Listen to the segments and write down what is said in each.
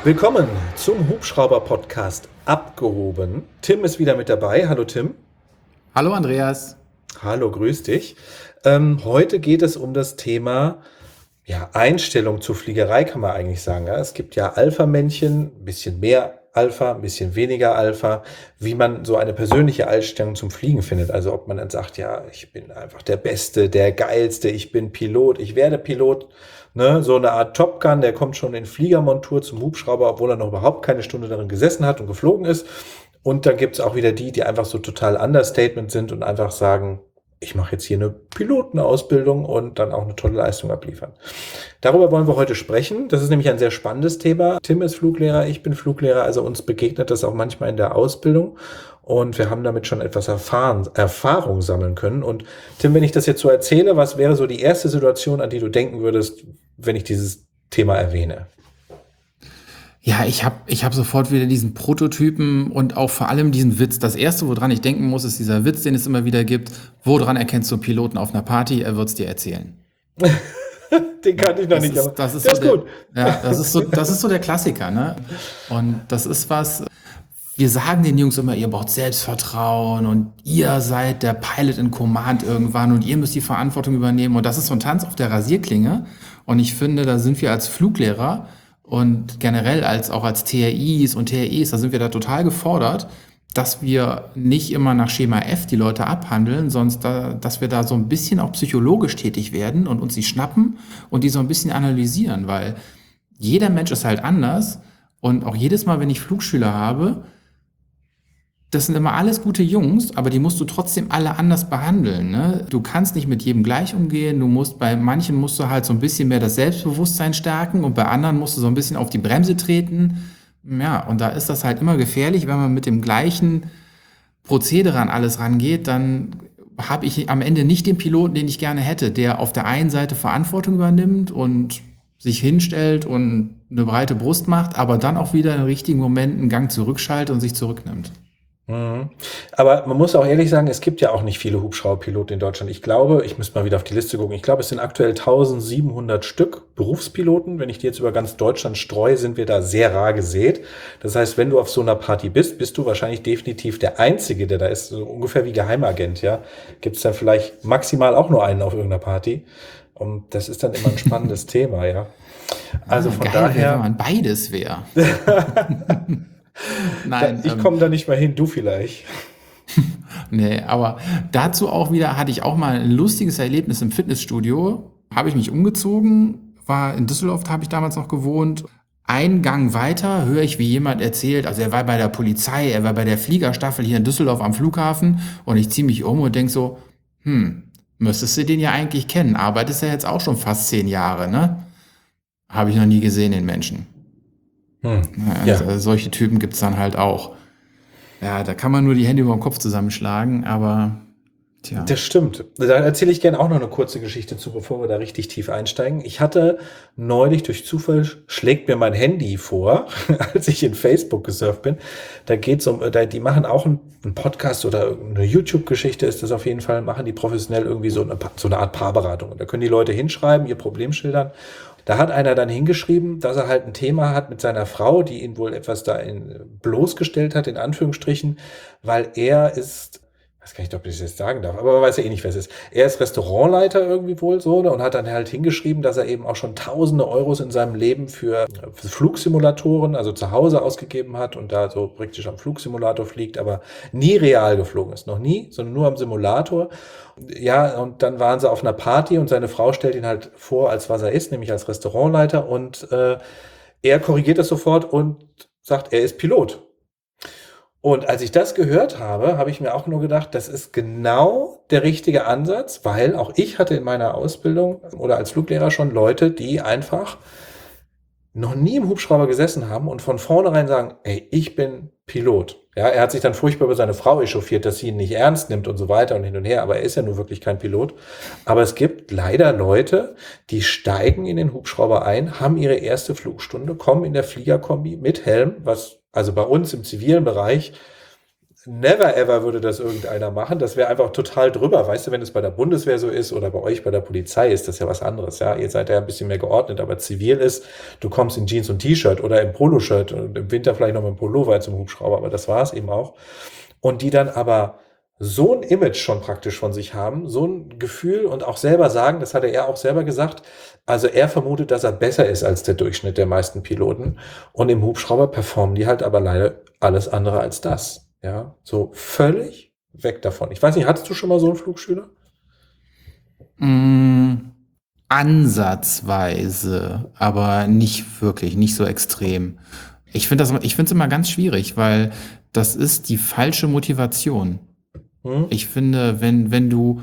Willkommen zum Hubschrauber-Podcast Abgehoben. Tim ist wieder mit dabei. Hallo Tim. Hallo Andreas. Hallo, grüß dich. Heute geht es um das Thema Einstellung zur Fliegerei, kann man eigentlich sagen. Ja? Es gibt ja Alpha-Männchen, ein bisschen mehr Alpha, ein bisschen weniger Alpha, wie man so eine persönliche Einstellung zum Fliegen findet. Also ob man dann sagt, ja, ich bin einfach der Beste, der Geilste, ich bin Pilot, ich werde Pilot. Ne? So eine Art Top Gun, der kommt schon in Fliegermontur zum Hubschrauber, obwohl er noch überhaupt keine Stunde darin gesessen hat und geflogen ist. Und dann gibt's auch wieder die einfach so total Understatement sind und einfach sagen, ich mache jetzt hier eine Pilotenausbildung und dann auch eine tolle Leistung abliefern. Darüber wollen wir heute sprechen. Das ist nämlich ein sehr spannendes Thema. Tim ist Fluglehrer, ich bin Fluglehrer, also uns begegnet das auch manchmal in der Ausbildung und wir haben damit schon etwas Erfahrung sammeln können. Und Tim, wenn ich das jetzt so erzähle, was wäre so die erste Situation, an die du denken würdest, wenn ich dieses Thema erwähne? Ja, ich hab sofort wieder diesen Prototypen und auch vor allem diesen Witz. Das Erste, woran ich denken muss, ist dieser Witz, den es immer wieder gibt. Woran erkennst du einen Piloten auf einer Party? Er wird's dir erzählen. Den kannte ich noch nicht, aber das ist der so ist gut. Ja, das ist so der Klassiker, ne? Und das ist was, wir sagen den Jungs immer, ihr braucht Selbstvertrauen und ihr seid der Pilot in Command irgendwann und ihr müsst die Verantwortung übernehmen. Und das ist so ein Tanz auf der Rasierklinge. Und ich finde, da sind wir als Fluglehrer und generell auch als TRIs und TREs, da sind wir da total gefordert, dass wir nicht immer nach Schema F die Leute abhandeln, sondern dass wir da so ein bisschen auch psychologisch tätig werden und uns die schnappen und die so ein bisschen analysieren, weil jeder Mensch ist halt anders und auch jedes Mal, wenn ich Flugschüler habe, das sind immer alles gute Jungs, aber die musst du trotzdem alle anders behandeln. Ne? Du kannst nicht mit jedem gleich umgehen. Bei manchen musst du halt so ein bisschen mehr das Selbstbewusstsein stärken und bei anderen musst du so ein bisschen auf die Bremse treten. Ja, und da ist das halt immer gefährlich, wenn man mit dem gleichen Prozedere an alles rangeht, dann habe ich am Ende nicht den Piloten, den ich gerne hätte, der auf der einen Seite Verantwortung übernimmt und sich hinstellt und eine breite Brust macht, aber dann auch wieder im richtigen Moment einen Gang zurückschaltet und sich zurücknimmt. Mhm. Aber man muss auch ehrlich sagen, es gibt ja auch nicht viele Hubschrauberpiloten in Deutschland. Ich glaube, ich müsste mal wieder auf die Liste gucken. Ich glaube, es sind aktuell 1700 Stück Berufspiloten. Wenn ich die jetzt über ganz Deutschland streue, sind wir da sehr rar gesät. Das heißt, wenn du auf so einer Party bist, bist du wahrscheinlich definitiv der Einzige, der da ist. So ungefähr wie Geheimagent, ja. Gibt es dann vielleicht maximal auch nur einen auf irgendeiner Party. Und das ist dann immer ein spannendes Thema, ja. Also von Geil daher. wäre, wenn man beides wäre. Nein, Ich komme da nicht mal hin, du vielleicht. nee, aber dazu auch wieder hatte ich auch mal ein lustiges Erlebnis im Fitnessstudio. Habe ich mich umgezogen, war in Düsseldorf, habe ich damals noch gewohnt. Ein Gang weiter höre ich, wie jemand erzählt, also er war bei der Polizei, er war bei der Fliegerstaffel hier in Düsseldorf am Flughafen und ich ziehe mich um und denke so, müsstest du den ja eigentlich kennen, arbeitest ja jetzt auch schon fast 10 Jahre, ne? Habe ich noch nie gesehen, den Menschen. Ja. Also solche Typen gibt's dann halt auch. Ja, da kann man nur die Hände über den Kopf zusammenschlagen, aber tja. Das stimmt. Da erzähle ich gerne auch noch eine kurze Geschichte zu, bevor wir da richtig tief einsteigen. Ich hatte neulich durch Zufall, schlägt mir mein Handy vor, als ich in Facebook gesurft bin. Da geht's die machen auch einen Podcast oder eine YouTube-Geschichte ist das auf jeden Fall, machen die professionell irgendwie so eine Art Paarberatung. Und da können die Leute hinschreiben, ihr Problem schildern. Da hat einer dann hingeschrieben, dass er halt ein Thema hat mit seiner Frau, die ihn wohl etwas bloßgestellt hat, in Anführungsstrichen, weil er ist, ich weiß gar nicht, ob ich das jetzt sagen darf, aber man weiß ja eh nicht, wer es ist. Er ist Restaurantleiter irgendwie wohl so, ne, und hat dann halt hingeschrieben, dass er eben auch schon tausende Euros in seinem Leben für Flugsimulatoren, also zu Hause ausgegeben hat und da so praktisch am Flugsimulator fliegt, aber nie real geflogen ist. Noch nie, sondern nur am Simulator. Ja, und dann waren sie auf einer Party und seine Frau stellt ihn halt vor, als was er ist, nämlich als Restaurantleiter und er korrigiert das sofort und sagt, er ist Pilot. Und als ich das gehört habe, habe ich mir auch nur gedacht, das ist genau der richtige Ansatz, weil auch ich hatte in meiner Ausbildung oder als Fluglehrer schon Leute, die einfach noch nie im Hubschrauber gesessen haben und von vornherein sagen, ey, ich bin Pilot. Ja, er hat sich dann furchtbar über seine Frau echauffiert, dass sie ihn nicht ernst nimmt und so weiter und hin und her, aber er ist ja nur wirklich kein Pilot. Aber es gibt leider Leute, die steigen in den Hubschrauber ein, haben ihre erste Flugstunde, kommen in der Fliegerkombi mit Helm, was also bei uns im zivilen Bereich never ever würde das irgendeiner machen. Das wäre einfach total drüber. Weißt du, wenn es bei der Bundeswehr so ist oder bei euch bei der Polizei ist das ja was anderes. Ja, ihr seid ja ein bisschen mehr geordnet, aber zivil ist, du kommst in Jeans und T-Shirt oder im Poloshirt und im Winter vielleicht noch mit einem Pullover zum Hubschrauber, aber das war es eben auch. Und die dann aber so ein Image schon praktisch von sich haben, so ein Gefühl und auch selber sagen, das hat er auch selber gesagt, also er vermutet, dass er besser ist als der Durchschnitt der meisten Piloten und im Hubschrauber performen die halt aber leider alles andere als das. Ja, so völlig weg davon. Ich weiß nicht, hattest du schon mal so einen Flugschüler? Ansatzweise, aber nicht wirklich, nicht so extrem. Ich finde es immer ganz schwierig, weil das ist die falsche Motivation. Ich finde, wenn du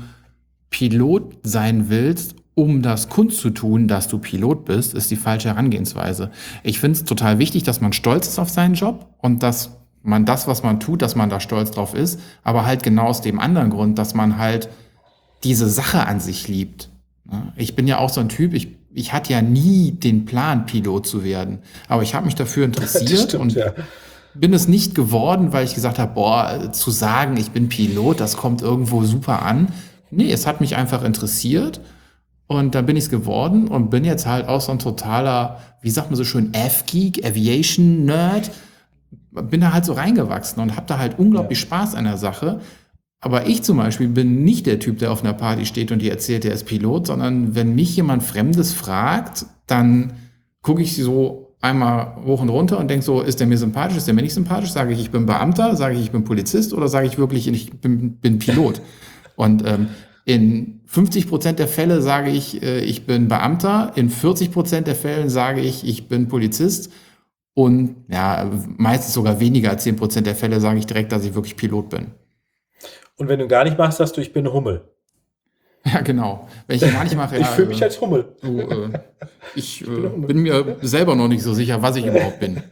Pilot sein willst, um das kundzutun, dass du Pilot bist, ist die falsche Herangehensweise. Ich finde es total wichtig, dass man stolz ist auf seinen Job und dass man das, was man tut, dass man da stolz drauf ist, aber halt genau aus dem anderen Grund, dass man halt diese Sache an sich liebt. Ich bin ja auch so ein Typ, ich hatte ja nie den Plan, Pilot zu werden, aber ich habe mich dafür interessiert und bin es nicht geworden, weil ich gesagt habe, zu sagen, ich bin Pilot, das kommt irgendwo super an. Nee, es hat mich einfach interessiert und dann bin ich es geworden und bin jetzt halt auch so ein totaler, wie sagt man so schön, F-Geek, Aviation-Nerd. Bin da halt so reingewachsen und habe da halt unglaublich Spaß an der Sache. Aber ich zum Beispiel bin nicht der Typ, der auf einer Party steht und dir erzählt, der ist Pilot, sondern wenn mich jemand Fremdes fragt, dann gucke ich so einmal hoch und runter und denke so, ist der mir sympathisch, ist der mir nicht sympathisch? Sage ich bin Beamter, sage ich bin Polizist oder sage ich wirklich, ich bin Pilot? Und in 50% der Fälle sage ich bin Beamter, in 40% der Fällen sage ich bin Polizist und ja, meistens sogar weniger als 10% der Fälle sage ich direkt, dass ich wirklich Pilot bin. Und wenn du gar nicht machst, sagst du, ich bin eine Hummel. Ja, genau. Wenn ich gar nicht mache, ich fühle mich als Hummel. Ich bin mir selber noch nicht so sicher, was ich überhaupt bin.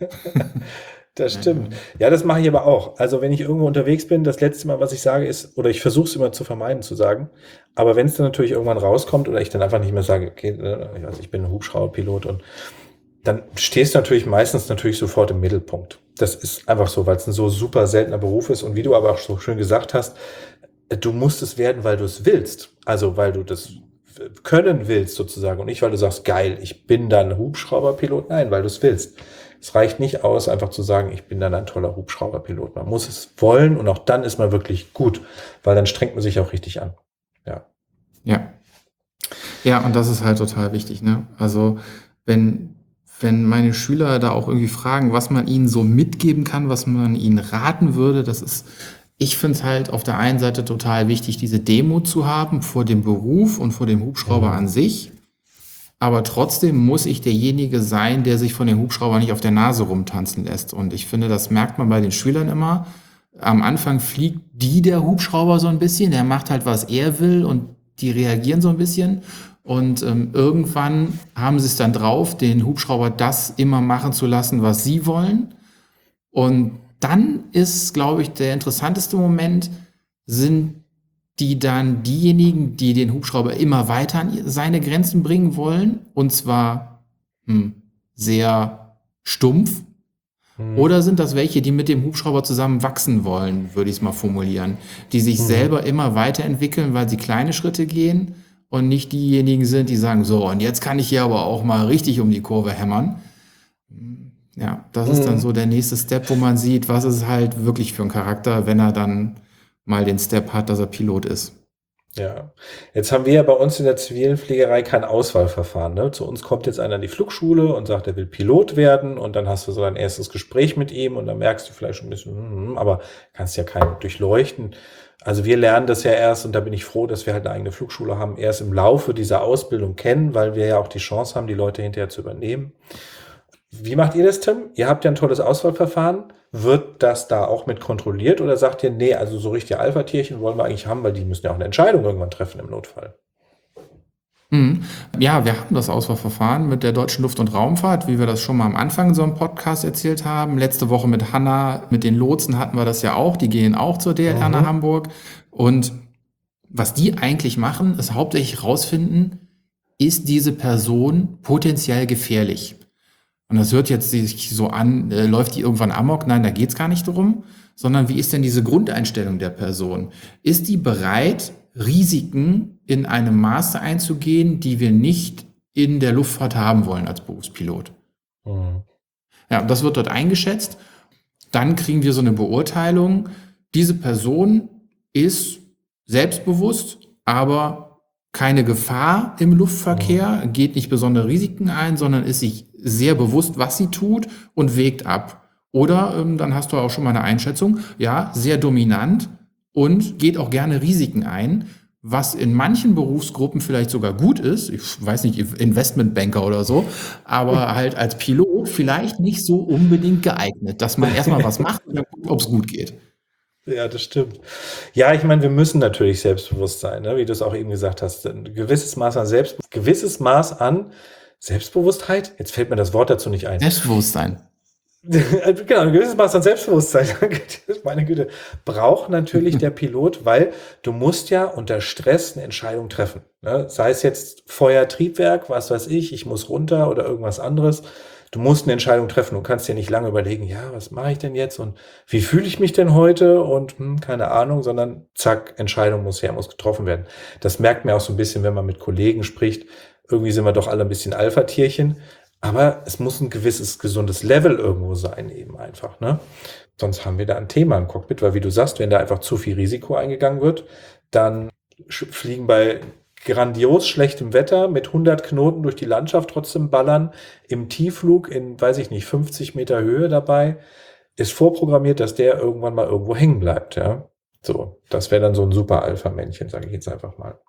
Das stimmt. Ja, das mache ich aber auch. Also wenn ich irgendwo unterwegs bin, das letzte Mal, was ich sage, ist, oder ich versuche es immer zu vermeiden zu sagen, aber wenn es dann natürlich irgendwann rauskommt oder ich dann einfach nicht mehr sage, okay, also ich bin ein Hubschrauberpilot und dann stehst du meistens sofort im Mittelpunkt. Das ist einfach so, weil es ein so super seltener Beruf ist und wie du aber auch so schön gesagt hast, du musst es werden, weil du es willst. Also, weil du das können willst sozusagen und nicht, weil du sagst, geil, ich bin dann Hubschrauberpilot. Nein, weil du es willst. Es reicht nicht aus, einfach zu sagen, ich bin dann ein toller Hubschrauberpilot. Man muss es wollen und auch dann ist man wirklich gut, weil dann strengt man sich auch richtig an. Ja. Ja. Ja, und das ist halt total wichtig, ne? Also, wenn meine Schüler da auch irgendwie fragen, was man ihnen so mitgeben kann, was man ihnen raten würde, ich finde es halt auf der einen Seite total wichtig, diese Demut zu haben vor dem Beruf und vor dem Hubschrauber an sich. Aber trotzdem muss ich derjenige sein, der sich von dem Hubschrauber nicht auf der Nase rumtanzen lässt. Und ich finde, das merkt man bei den Schülern immer. Am Anfang fliegt der Hubschrauber so ein bisschen, der macht halt, was er will und die reagieren so ein bisschen. Und irgendwann haben sie es dann drauf, den Hubschrauber das immer machen zu lassen, was sie wollen. Und dann ist, glaube ich, der interessanteste Moment, sind die dann diejenigen, die den Hubschrauber immer weiter an seine Grenzen bringen wollen, und zwar sehr stumpf, oder sind das welche, die mit dem Hubschrauber zusammen wachsen wollen, würde ich es mal formulieren, die sich selber immer weiterentwickeln, weil sie kleine Schritte gehen und nicht diejenigen sind, die sagen, so, und jetzt kann ich hier aber auch mal richtig um die Kurve hämmern. Ja, das ist dann so der nächste Step, wo man sieht, was ist halt wirklich für ein Charakter, wenn er dann mal den Step hat, dass er Pilot ist. Ja, jetzt haben wir ja bei uns in der zivilen Fliegerei kein Auswahlverfahren. Ne? Zu uns kommt jetzt einer in die Flugschule und sagt, er will Pilot werden und dann hast du so dein erstes Gespräch mit ihm und dann merkst du vielleicht schon ein bisschen, aber kannst ja keinen durchleuchten. Also wir lernen das ja erst und da bin ich froh, dass wir halt eine eigene Flugschule haben, erst im Laufe dieser Ausbildung kennen, weil wir ja auch die Chance haben, die Leute hinterher zu übernehmen. Wie macht ihr das, Tim? Ihr habt ja ein tolles Auswahlverfahren. Wird das da auch mit kontrolliert oder sagt ihr, nee, also so richtige Alpha-Tierchen wollen wir eigentlich haben, weil die müssen ja auch eine Entscheidung irgendwann treffen im Notfall? Ja, wir haben das Auswahlverfahren mit der Deutschen Luft- und Raumfahrt, wie wir das schon mal am Anfang so im Podcast erzählt haben. Letzte Woche mit Hanna, mit den Lotsen hatten wir das ja auch. Die gehen auch zur DLR nach Hamburg. Und was die eigentlich machen, ist hauptsächlich rausfinden, ist diese Person potenziell gefährlich? Und das hört jetzt sich so an, läuft die irgendwann amok? Nein, da geht's gar nicht drum, sondern wie ist denn diese Grundeinstellung der Person? Ist die bereit, Risiken in einem Maße einzugehen, die wir nicht in der Luftfahrt haben wollen als Berufspilot? Mhm. Ja, das wird dort eingeschätzt. Dann kriegen wir so eine Beurteilung. Diese Person ist selbstbewusst, aber keine Gefahr im Luftverkehr, geht nicht besondere Risiken ein, sondern ist sich sehr bewusst, was sie tut und wägt ab. Oder dann hast du auch schon mal eine Einschätzung, ja, sehr dominant und geht auch gerne Risiken ein, was in manchen Berufsgruppen vielleicht sogar gut ist, ich weiß nicht, Investmentbanker oder so, aber halt als Pilot vielleicht nicht so unbedingt geeignet, dass man erstmal was macht und dann guckt, ob es gut geht. Ja, das stimmt. Ja, ich meine, wir müssen natürlich selbstbewusst sein, ne? Wie du es auch eben gesagt hast. Ein gewisses Maß an Selbstbewusstheit. Jetzt fällt mir das Wort dazu nicht ein. Selbstbewusstsein. Genau, ein gewisses Maß an Selbstbewusstsein, meine Güte, braucht natürlich der Pilot, weil du musst ja unter Stress eine Entscheidung treffen. Ne? Sei es jetzt Feuer, Triebwerk, was weiß ich muss runter oder irgendwas anderes. Du musst eine Entscheidung treffen. Du kannst dir nicht lange überlegen, ja, was mache ich denn jetzt und wie fühle ich mich denn heute und keine Ahnung, sondern zack, Entscheidung muss getroffen werden. Das merkt man auch so ein bisschen, wenn man mit Kollegen spricht. Irgendwie sind wir doch alle ein bisschen Alpha-Tierchen. Aber es muss ein gewisses gesundes Level irgendwo sein, eben einfach, ne? Sonst haben wir da ein Thema im Cockpit, weil wie du sagst, wenn da einfach zu viel Risiko eingegangen wird, dann fliegen bei grandios schlechtem Wetter mit 100 Knoten durch die Landschaft trotzdem ballern, im Tiefflug in, weiß ich nicht, 50 Meter Höhe dabei, ist vorprogrammiert, dass der irgendwann mal irgendwo hängen bleibt, ja. So, das wäre dann so ein super Alpha-Männchen, sage ich jetzt einfach mal.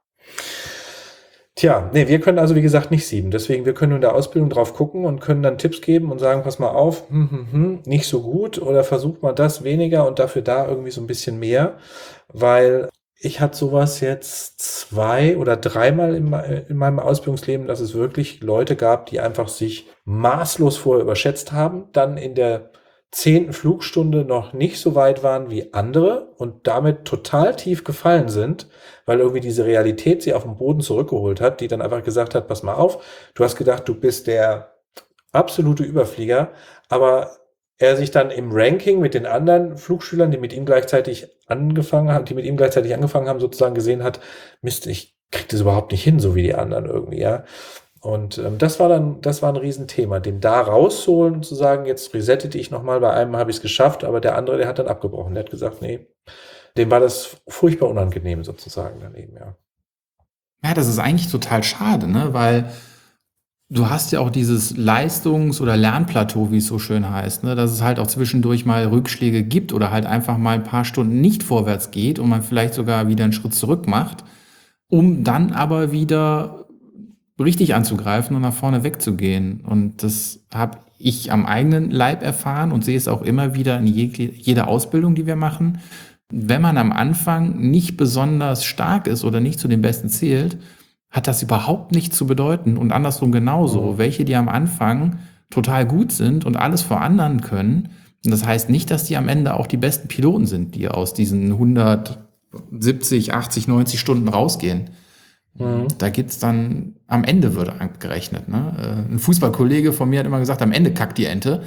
Tja, nee, wir können also, wie gesagt, nicht sieben. Deswegen, wir können in der Ausbildung drauf gucken und können dann Tipps geben und sagen, pass mal auf, nicht so gut oder versucht mal das weniger und dafür da irgendwie so ein bisschen mehr, weil ich hatte sowas jetzt 2 oder 3-mal in meinem Ausbildungsleben, dass es wirklich Leute gab, die einfach sich maßlos vorher überschätzt haben, dann in der 10. Flugstunde noch nicht so weit waren wie andere und damit total tief gefallen sind, weil irgendwie diese Realität sie auf den Boden zurückgeholt hat, die dann einfach gesagt hat, pass mal auf, du hast gedacht, du bist der absolute Überflieger, aber er sich dann im Ranking mit den anderen Flugschülern, die mit ihm gleichzeitig angefangen haben, sozusagen gesehen hat, Mist, ich krieg das überhaupt nicht hin, so wie die anderen irgendwie, ja. Und das war ein Riesenthema, den da rauszuholen und zu sagen, jetzt resettete ich nochmal, bei einem habe ich es geschafft, aber der andere, der hat dann abgebrochen. Der hat gesagt, nee, dem war das furchtbar unangenehm sozusagen daneben, ja. Ja, das ist eigentlich total schade, ne? Weil du hast ja auch dieses Leistungs- oder Lernplateau, wie es so schön heißt, ne? Dass es halt auch zwischendurch mal Rückschläge gibt oder halt einfach mal ein paar Stunden nicht vorwärts geht und man vielleicht sogar wieder einen Schritt zurück macht, um dann aber wieder richtig anzugreifen und nach vorne wegzugehen. Und das habe ich am eigenen Leib erfahren und sehe es auch immer wieder in jeder Ausbildung, die wir machen. Wenn man am Anfang nicht besonders stark ist oder nicht zu den Besten zählt, hat das überhaupt nichts zu bedeuten. Und andersrum genauso. Welche, die am Anfang total gut sind und alles vor anderen können. Und das heißt nicht, dass die am Ende auch die besten Piloten sind, die aus diesen 170, 80, 90 Stunden rausgehen. Da geht's dann, am Ende wird abgerechnet. Ne? Ein Fußballkollege von mir hat immer gesagt, am Ende kackt die Ente.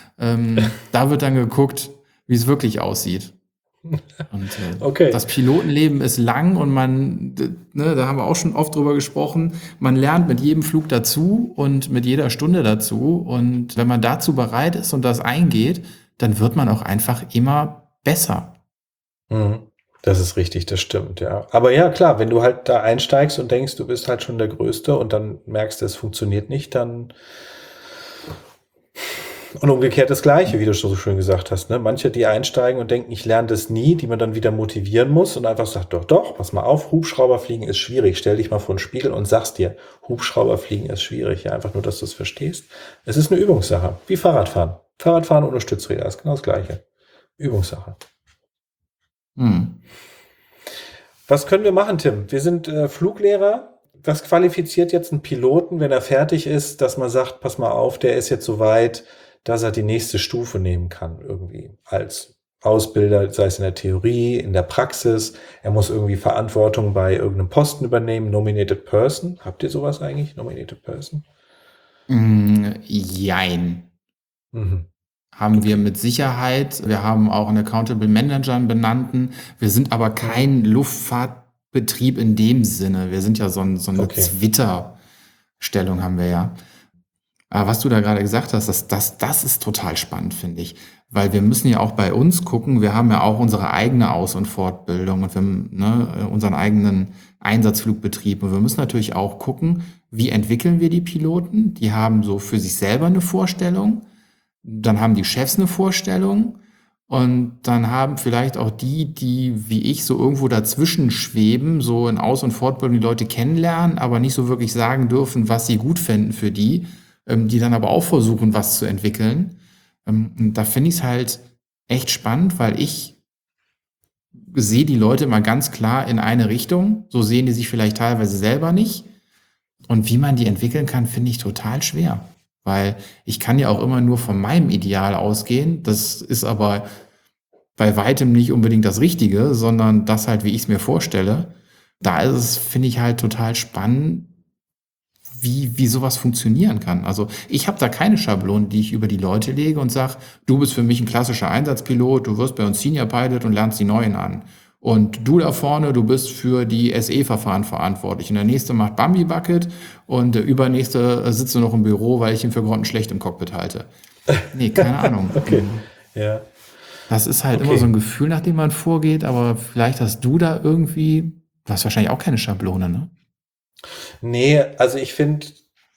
Da wird dann geguckt, wie es wirklich aussieht. Und Okay. das Pilotenleben ist lang und man, ne, da haben wir auch schon oft drüber gesprochen, man lernt mit jedem Flug dazu und mit jeder Stunde dazu. Und wenn man dazu bereit ist und das eingeht, dann wird man auch einfach immer besser. Das ist richtig, das stimmt, ja. Aber ja, klar, wenn du halt da einsteigst und denkst, du bist halt schon der Größte und dann merkst, es funktioniert nicht, dann. Und umgekehrt das Gleiche, wie du schon so schön gesagt hast, ne? Manche, die einsteigen und denken, ich lerne das nie, die man dann wieder motivieren muss und einfach sagt, doch, pass mal auf, Hubschrauberfliegen ist schwierig. Stell dich mal vor den Spiegel und sagst dir, Hubschrauberfliegen ist schwierig. Ja, einfach nur, dass du es verstehst. Es ist eine Übungssache, wie Fahrradfahren. Fahrradfahren ohne Stützräder ist genau das Gleiche. Übungssache. Was können wir machen, Tim? Wir sind Fluglehrer. Was qualifiziert jetzt einen Piloten, wenn er fertig ist, dass man sagt, pass mal auf, der ist jetzt so weit, dass er die nächste Stufe nehmen kann, irgendwie als Ausbilder, sei es in der Theorie, in der Praxis. Er muss irgendwie Verantwortung bei irgendeinem Posten übernehmen. Nominated Person. Habt ihr sowas eigentlich? Nominated Person? Jein. haben wir Okay. mit Sicherheit. Wir haben auch einen Accountable Manager, einen benannten. Wir sind aber Mhm. kein Luftfahrtbetrieb in dem Sinne. Wir sind ja so eine Okay. Twitter-Stellung haben wir ja. Aber was du da gerade gesagt hast, das ist total spannend, finde ich. Weil wir müssen ja auch bei uns gucken, wir haben ja auch unsere eigene Aus- und Fortbildung und wir haben unseren eigenen Einsatzflugbetrieb. Und wir müssen natürlich auch gucken, wie entwickeln wir die Piloten? Die haben so für sich selber eine Vorstellung, dann haben die Chefs eine Vorstellung und dann haben vielleicht auch die wie ich so irgendwo dazwischen schweben, so in Aus- und Fortbildung die Leute kennenlernen, aber nicht so wirklich sagen dürfen, was sie gut fänden für die dann aber auch versuchen, was zu entwickeln. Und da finde ich es halt echt spannend, weil ich sehe die Leute mal ganz klar in eine Richtung. So sehen die sich vielleicht teilweise selber nicht. Und wie man die entwickeln kann, finde ich total schwer. Weil ich kann ja auch immer nur von meinem Ideal ausgehen. Das ist aber bei weitem nicht unbedingt das Richtige, sondern das halt, wie ich es mir vorstelle. Da ist es, finde ich halt total spannend, wie sowas funktionieren kann. Also ich habe da keine Schablone, die ich über die Leute lege und sage, du bist für mich ein klassischer Einsatzpilot, du wirst bei uns Senior Pilot und lernst die Neuen an. Und du da vorne, du bist für die SE-Verfahren verantwortlich. Und der nächste macht Bambi Bucket und der übernächste sitzt nur noch im Büro, weil ich ihn für grottenschlecht im Cockpit halte. Nee, keine Ahnung. Okay. Ja. Das ist halt immer so Okay. ein Gefühl, nach dem man vorgeht, aber vielleicht hast du da irgendwie, du hast wahrscheinlich auch keine Schablone, ne? Nee, also ich finde,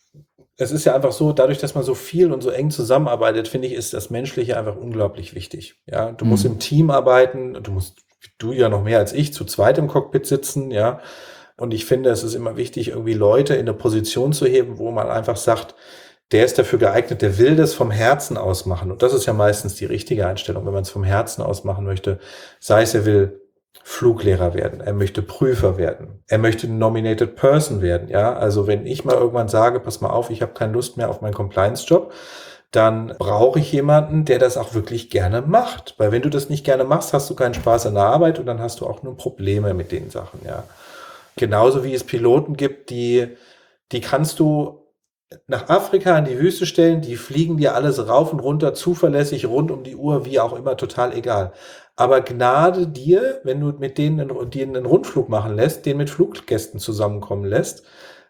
es ist ja einfach so, dadurch, dass man so viel und so eng zusammenarbeitet, finde ich, ist das Menschliche einfach unglaublich wichtig. Ja, du musst im Hm. Team arbeiten, du ja noch mehr als ich, zu zweit im Cockpit sitzen, ja. Und ich finde, es ist immer wichtig, irgendwie Leute in eine Position zu heben, wo man einfach sagt, der ist dafür geeignet, der will das vom Herzen aus machen. Und das ist ja meistens die richtige Einstellung, wenn man es vom Herzen aus machen möchte. Sei es, er will Fluglehrer werden, er möchte Prüfer werden, er möchte Nominated Person werden. Ja, also wenn ich mal irgendwann sage, pass mal auf, ich habe keine Lust mehr auf meinen Compliance-Job, dann brauche ich jemanden, der das auch wirklich gerne macht. Weil wenn du das nicht gerne machst, hast du keinen Spaß an der Arbeit und dann hast du auch nur Probleme mit den Sachen. Ja, genauso wie es Piloten gibt, die kannst du nach Afrika in die Wüste stellen, die fliegen dir alles rauf und runter, zuverlässig, rund um die Uhr, wie auch immer, total egal. Aber Gnade dir, wenn du mit denen einen Rundflug machen lässt, den mit Fluggästen zusammenkommen lässt,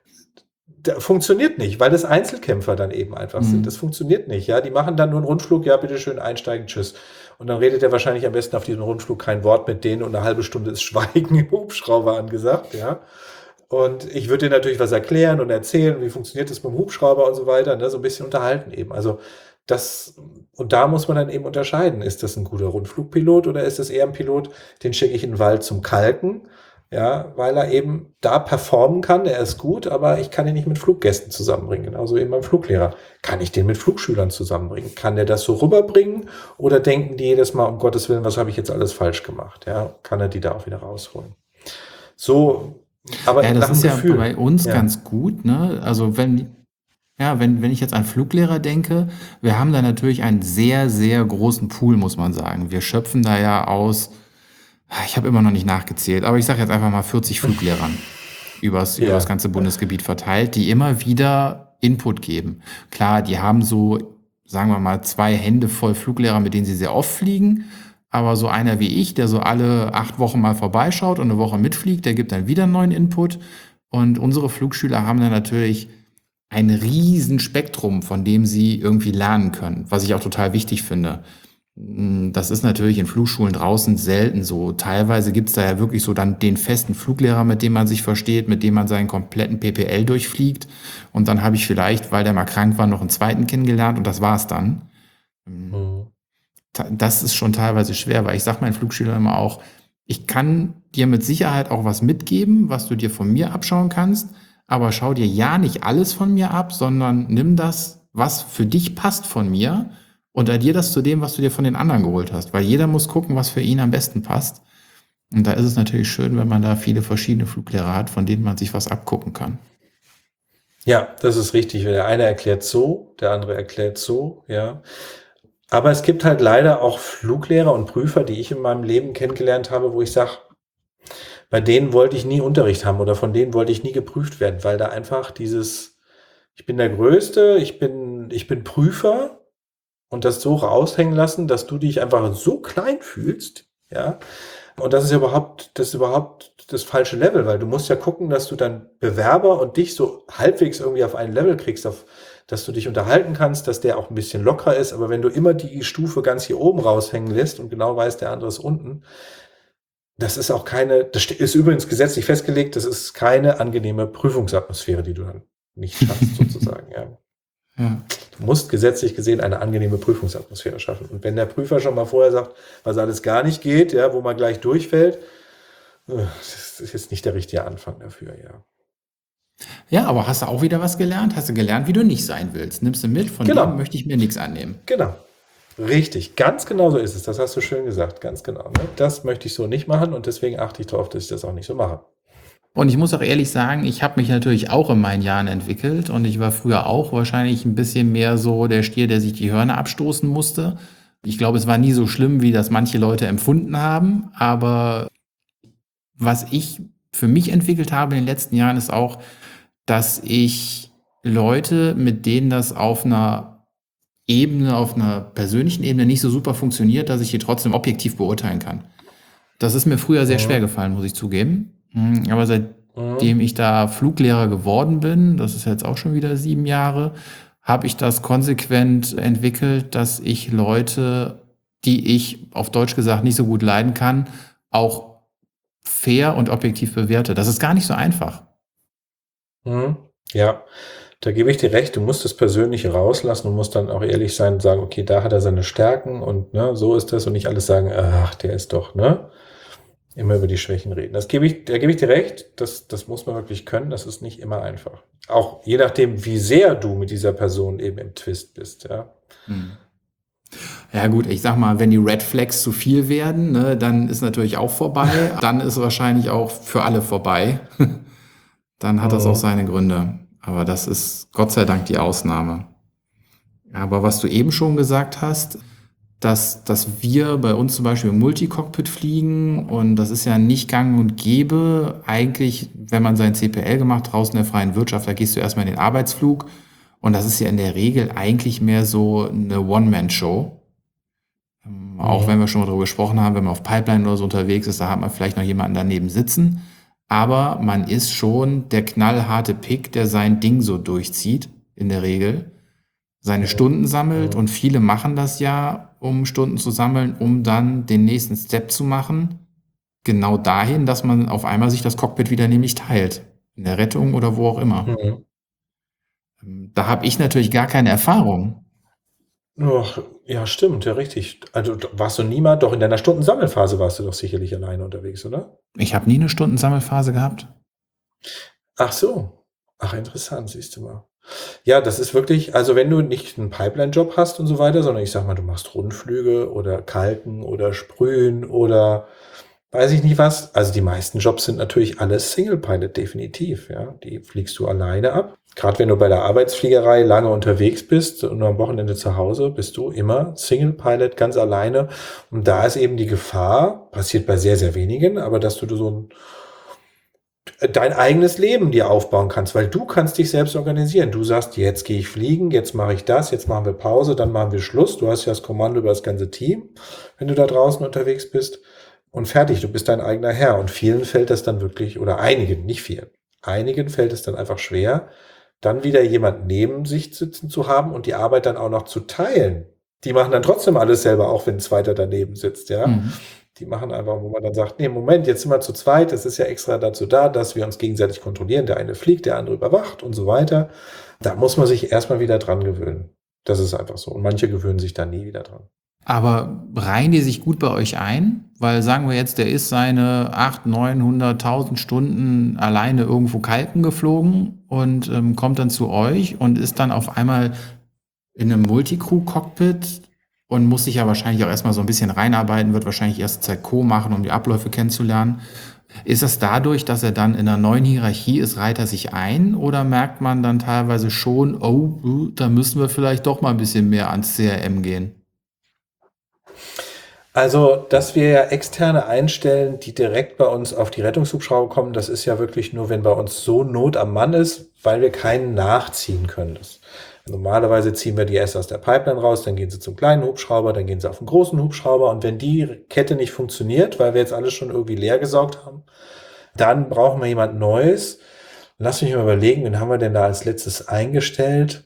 funktioniert nicht, weil das Einzelkämpfer dann eben einfach sind. Das Hm. funktioniert nicht, ja. Die machen dann nur einen Rundflug, ja, bitteschön, einsteigen, tschüss. Und dann redet er wahrscheinlich am besten auf diesem Rundflug kein Wort mit denen und eine halbe Stunde ist Schweigen im Hubschrauber angesagt, ja. Und ich würde dir natürlich was erklären und erzählen, wie funktioniert das mit dem Hubschrauber und so weiter, ne? So ein bisschen unterhalten eben. Also das, und da muss man dann eben unterscheiden. Ist das ein guter Rundflugpilot oder ist das eher ein Pilot, den schicke ich in den Wald zum Kalken? Ja, weil er eben da performen kann, er ist gut, aber ich kann ihn nicht mit Fluggästen zusammenbringen. Genauso eben beim Fluglehrer. Kann ich den mit Flugschülern zusammenbringen? Kann der das so rüberbringen? Oder denken die jedes Mal, um Gottes Willen, was habe ich jetzt alles falsch gemacht? Ja, kann er die da auch wieder rausholen? So, aber Ja, das nach dem ist ja Gefühl. bei uns Ja. ganz gut, ne? Also wenn ich jetzt an Fluglehrer denke, wir haben da natürlich einen sehr, sehr großen Pool, muss man sagen. Wir schöpfen da ja aus, ich habe immer noch nicht nachgezählt, aber ich sage jetzt einfach mal 40 Fluglehrern übers Ja. ganze Bundesgebiet verteilt, die immer wieder Input geben. Klar, die haben so, sagen wir mal, 2 Hände voll Fluglehrer, mit denen sie sehr oft fliegen. Aber so einer wie ich, der so alle 8 Wochen mal vorbeischaut und eine Woche mitfliegt, der gibt dann wieder einen neuen Input. Und unsere Flugschüler haben dann natürlich ein riesen Spektrum, von dem sie irgendwie lernen können, was ich auch total wichtig finde. Das ist natürlich in Flugschulen draußen selten so. Teilweise gibt's da ja wirklich so dann den festen Fluglehrer, mit dem man sich versteht, mit dem man seinen kompletten PPL durchfliegt. Und dann habe ich vielleicht, weil der mal krank war, noch einen zweiten kennengelernt und das war's dann. Mhm. Das ist schon teilweise schwer, weil ich sage meinen Flugschülern immer auch, ich kann dir mit Sicherheit auch was mitgeben, was du dir von mir abschauen kannst, aber schau dir ja nicht alles von mir ab, sondern nimm das, was für dich passt von mir und addier das zu dem, was du dir von den anderen geholt hast, weil jeder muss gucken, was für ihn am besten passt. Und da ist es natürlich schön, wenn man da viele verschiedene Fluglehrer hat, von denen man sich was abgucken kann. Ja, das ist richtig. Der eine erklärt so, der andere erklärt so, ja. Aber es gibt halt leider auch Fluglehrer und Prüfer, die ich in meinem Leben kennengelernt habe, wo ich sage, bei denen wollte ich nie Unterricht haben oder von denen wollte ich nie geprüft werden, weil da einfach ich bin der Größte, ich bin Prüfer und das so raushängen lassen, dass du dich einfach so klein fühlst, ja. Und das ist überhaupt das falsche Level, weil du musst ja gucken, dass du dann Bewerber und dich so halbwegs irgendwie auf ein Level kriegst, dass du dich unterhalten kannst, dass der auch ein bisschen lockerer ist. Aber wenn du immer die Stufe ganz hier oben raushängen lässt und genau weißt, der andere ist unten, das ist auch das ist übrigens gesetzlich festgelegt, das ist keine angenehme Prüfungsatmosphäre, die du dann nicht schaffst, sozusagen, ja. Ja. Du musst gesetzlich gesehen eine angenehme Prüfungsatmosphäre schaffen. Und wenn der Prüfer schon mal vorher sagt, was alles gar nicht geht, ja, wo man gleich durchfällt, das ist jetzt nicht der richtige Anfang dafür, ja. Ja, aber hast du auch wieder was gelernt? Hast du gelernt, wie du nicht sein willst? Nimmst du mit, von dem Genau, möchte ich mir nichts annehmen. genau. Richtig, ganz genau so ist es. Das hast du schön gesagt, ganz genau. Ne? Das möchte ich so nicht machen und deswegen achte ich darauf, dass ich das auch nicht so mache. Und ich muss auch ehrlich sagen, ich habe mich natürlich auch in meinen Jahren entwickelt und ich war früher auch wahrscheinlich ein bisschen mehr so der Stier, der sich die Hörner abstoßen musste. Ich glaube, es war nie so schlimm, wie das manche Leute empfunden haben, aber was ich für mich entwickelt habe in den letzten Jahren ist auch, dass ich Leute, mit denen das auf einer Ebene, auf einer persönlichen Ebene nicht so super funktioniert, dass ich die trotzdem objektiv beurteilen kann. Das ist mir früher sehr schwer Mhm. gefallen, muss ich zugeben. Aber Mhm. seitdem ich da Fluglehrer geworden bin, das ist jetzt auch schon wieder 7 Jahre, habe ich das konsequent entwickelt, dass ich Leute, die ich auf Deutsch gesagt nicht so gut leiden kann, auch fair und objektiv bewerte. Das ist gar nicht so einfach. Mhm. Ja, da gebe ich dir recht. Du musst das Persönliche rauslassen und musst dann auch ehrlich sein und sagen, okay, da hat er seine Stärken und ne, so ist das und nicht alles sagen, ach, der ist doch, ne? Immer über die Schwächen reden. Da gebe ich dir recht. Das muss man wirklich können. Das ist nicht immer einfach. Auch je nachdem, wie sehr du mit dieser Person eben im Twist bist, ja. Ja gut, ich sag mal, wenn die Red Flags zu viel werden, ne, dann ist natürlich auch vorbei. Dann ist wahrscheinlich auch für alle vorbei. Dann hat das auch Mhm. seine Gründe. Aber das ist Gott sei Dank die Ausnahme. Aber was du eben schon gesagt hast, dass wir bei uns zum Beispiel im Multicockpit fliegen und das ist ja nicht gang und gäbe. Eigentlich, wenn man sein CPL gemacht draußen in der freien Wirtschaft, da gehst du erstmal in den Arbeitsflug und das ist ja in der Regel eigentlich mehr so eine One-Man-Show. Auch wenn Mhm. wir schon mal darüber gesprochen haben, wenn man auf Pipeline oder so unterwegs ist, da hat man vielleicht noch jemanden daneben sitzen. Aber man ist schon der knallharte Pick, der sein Ding so durchzieht, in der Regel. Seine Mhm. Stunden sammelt Mhm. und viele machen das ja, um Stunden zu sammeln, um dann den nächsten Step zu machen. Genau dahin, dass man auf einmal sich das Cockpit wieder nämlich teilt. In der Rettung oder wo auch immer. Mhm. Da habe ich natürlich gar keine Erfahrung. Ach, ja, stimmt, ja, richtig. Also warst du niemals, doch in deiner Stundensammelphase warst du doch sicherlich alleine unterwegs, oder? Ich habe nie eine Stundensammelphase gehabt. Ach so. Ach, interessant, siehst du mal. Ja, das ist wirklich, also wenn du nicht einen Pipeline-Job hast und so weiter, sondern ich sag mal, du machst Rundflüge oder Kalken oder Sprühen oder weiß ich nicht was. Also die meisten Jobs sind natürlich alles Single-Pilot, definitiv. Ja, die fliegst du alleine ab. Gerade wenn du bei der Arbeitsfliegerei lange unterwegs bist und nur am Wochenende zu Hause, bist du immer Single-Pilot, ganz alleine. Und da ist eben die Gefahr, passiert bei sehr, sehr wenigen, aber dass du so dein eigenes Leben dir aufbauen kannst, weil du kannst dich selbst organisieren. Du sagst, jetzt gehe ich fliegen, jetzt mache ich das, jetzt machen wir Pause, dann machen wir Schluss. Du hast ja das Kommando über das ganze Team, wenn du da draußen unterwegs bist. Und fertig, du bist dein eigener Herr. Und vielen fällt das dann wirklich, oder einigen, nicht vielen, einigen fällt es dann einfach schwer, dann wieder jemand neben sich sitzen zu haben und die Arbeit dann auch noch zu teilen. Die machen dann trotzdem alles selber, auch wenn ein Zweiter daneben sitzt, ja. Mhm. Die machen einfach, wo man dann sagt, nee, Moment, jetzt sind wir zu zweit, das ist ja extra dazu da, dass wir uns gegenseitig kontrollieren. Der eine fliegt, der andere überwacht und so weiter. Da muss man sich erstmal wieder dran gewöhnen. Das ist einfach so. Und manche gewöhnen sich da nie wieder dran. Aber reihen die sich gut bei euch ein? Weil sagen wir jetzt, der ist seine 800, 900, 1000 Stunden alleine irgendwo kalken geflogen und kommt dann zu euch und ist dann auf einmal in einem Multicrew-Cockpit und muss sich ja wahrscheinlich auch erstmal so ein bisschen reinarbeiten, wird wahrscheinlich erst Zeit Co. machen, um die Abläufe kennenzulernen. Ist das dadurch, dass er dann in einer neuen Hierarchie ist, reiht er sich ein oder merkt man dann teilweise schon, oh, da müssen wir vielleicht doch mal ein bisschen mehr ans CRM gehen? Also, dass wir ja Externe einstellen, die direkt bei uns auf die Rettungshubschrauber kommen, das ist ja wirklich nur, wenn bei uns so Not am Mann ist, weil wir keinen nachziehen können. Normalerweise ziehen wir die erst aus der Pipeline raus, dann gehen sie zum kleinen Hubschrauber, dann gehen sie auf den großen Hubschrauber und wenn die Kette nicht funktioniert, weil wir jetzt alles schon irgendwie leer gesaugt haben, dann brauchen wir jemand Neues. Lass mich mal überlegen, wen haben wir denn da als letztes eingestellt?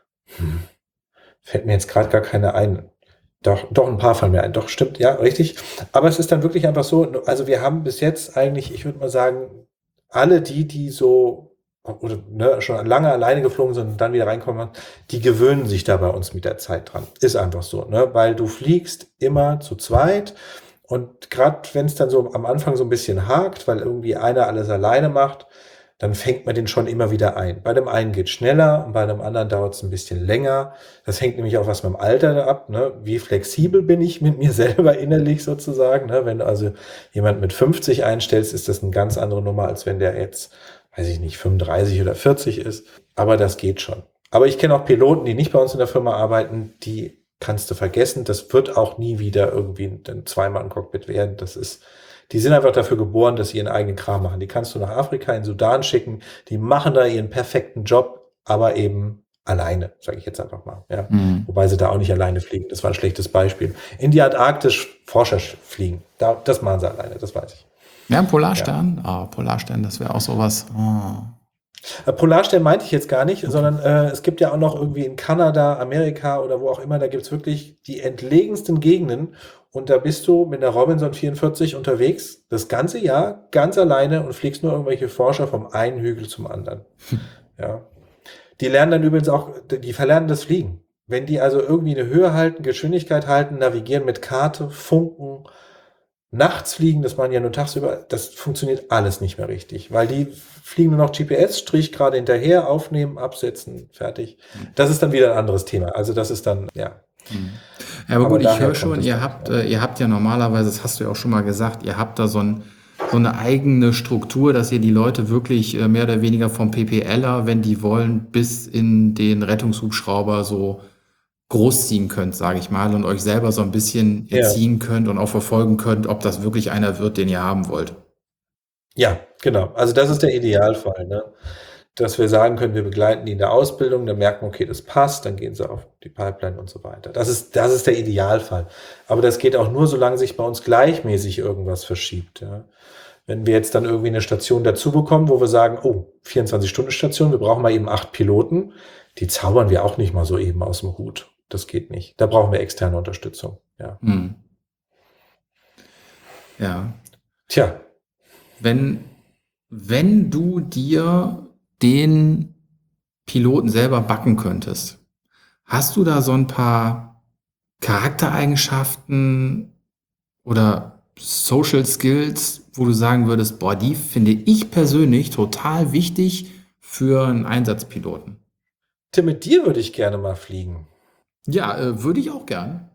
Fällt mir jetzt gerade gar keine ein. Doch, ein paar fallen mir ein. Doch, stimmt, ja, richtig. Aber es ist dann wirklich einfach so, also wir haben bis jetzt eigentlich, ich würde mal sagen, alle die so oder ne, schon lange alleine geflogen sind und dann wieder reinkommen, die gewöhnen sich da bei uns mit der Zeit dran. Ist einfach so, ne? Weil du fliegst immer zu zweit und gerade wenn es dann so am Anfang so ein bisschen hakt, weil irgendwie einer alles alleine macht, dann fängt man den schon immer wieder ein. Bei dem einen geht schneller und bei dem anderen dauert es ein bisschen länger. Das hängt nämlich auch was mit dem Alter ab, ne? Wie flexibel bin ich mit mir selber innerlich sozusagen, ne? Wenn du also jemand mit 50 einstellst, ist das eine ganz andere Nummer, als wenn der jetzt, weiß ich nicht, 35 oder 40 ist. Aber das geht schon. Aber ich kenne auch Piloten, die nicht bei uns in der Firma arbeiten, die kannst du vergessen. Das wird auch nie wieder irgendwie ein Zweimann-Cockpit werden. Die sind einfach dafür geboren, dass sie ihren eigenen Kram machen. Die kannst du nach Afrika, in Sudan schicken. Die machen da ihren perfekten Job, aber eben alleine, sage ich jetzt einfach mal. Ja. Wobei sie da auch nicht alleine fliegen. Das war ein schlechtes Beispiel. In die Antarktis Forscher fliegen. Das machen sie alleine, das weiß ich. Ja, Polarstern. Polarstern, das wäre auch sowas. Polarstern meinte ich jetzt gar nicht, sondern es gibt ja auch noch irgendwie in Kanada, Amerika oder wo auch immer, da gibt's wirklich die entlegensten Gegenden und da bist du mit der Robinson 44 unterwegs, das ganze Jahr, ganz alleine und fliegst nur irgendwelche Forscher vom einen Hügel zum anderen. Ja. Die lernen dann übrigens auch, die verlernen das Fliegen. Wenn die also irgendwie eine Höhe halten, Geschwindigkeit halten, navigieren mit Karte, funken, nachts fliegen, das machen ja nur tagsüber, das funktioniert alles nicht mehr richtig, weil die fliegen nur noch GPS-Strich gerade hinterher, aufnehmen, absetzen, fertig. Das ist dann wieder ein anderes Thema. Also das ist dann, ja. Ja, aber gut, ich höre schon, ihr habt ja normalerweise, das hast du ja auch schon mal gesagt, ihr habt da so eine eigene Struktur, dass ihr die Leute wirklich mehr oder weniger vom PPLer, wenn die wollen, bis in den Rettungshubschrauber so großziehen könnt, sage ich mal, und euch selber so ein bisschen erziehen könnt und auch verfolgen könnt, ob das wirklich einer wird, den ihr haben wollt. Ja, genau. Also das ist der Idealfall, ne? Dass wir sagen können, wir begleiten die in der Ausbildung, dann merken, okay, das passt, dann gehen sie auf die Pipeline und so weiter. Das ist der Idealfall. Aber das geht auch nur, solange sich bei uns gleichmäßig irgendwas verschiebt. Ja. Wenn wir jetzt dann irgendwie eine Station dazu bekommen, wo wir sagen, oh, 24-Stunden-Station, wir brauchen mal eben 8 Piloten, die zaubern wir auch nicht mal so eben aus dem Hut. Das geht nicht. Da brauchen wir externe Unterstützung. Ja. Ja. Tja. Wenn du dir den Piloten selber backen könntest, hast du da so ein paar Charaktereigenschaften oder Social Skills, wo du sagen würdest, boah, die finde ich persönlich total wichtig für einen Einsatzpiloten? Tim, mit dir würde ich gerne mal fliegen. Ja, würde ich auch gern.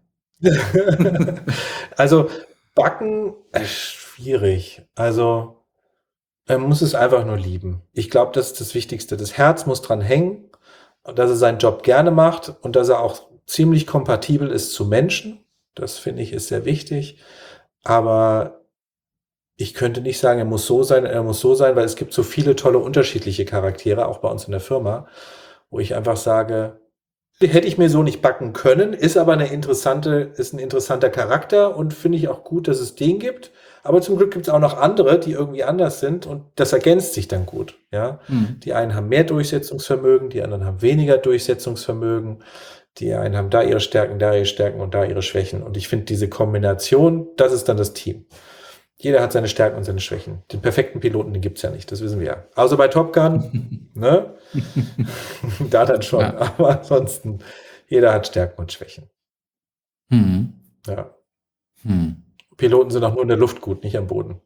Also backen, schwierig. Also man muss es einfach nur lieben. Ich glaube, das ist das Wichtigste. Das Herz muss dran hängen, dass er seinen Job gerne macht und dass er auch ziemlich kompatibel ist zu Menschen. Das finde ich ist sehr wichtig. Aber ich könnte nicht sagen, er muss so sein, weil es gibt so viele tolle unterschiedliche Charaktere, auch bei uns in der Firma, wo ich einfach sage, hätte ich mir so nicht backen können, ist aber ein interessanter Charakter und finde ich auch gut, dass es den gibt. Aber zum Glück gibt es auch noch andere, die irgendwie anders sind und das ergänzt sich dann gut. Ja, Die einen haben mehr Durchsetzungsvermögen, die anderen haben weniger Durchsetzungsvermögen. Die einen haben da ihre Stärken und da ihre Schwächen. Und ich finde diese Kombination, das ist dann das Team. Jeder hat seine Stärken und seine Schwächen. Den perfekten Piloten, den gibt's ja nicht, das wissen wir ja. Also bei Top Gun, ne? Da dann schon, ja. Aber ansonsten, jeder hat Stärken und Schwächen. Ja. Piloten sind auch nur in der Luft gut, nicht am Boden.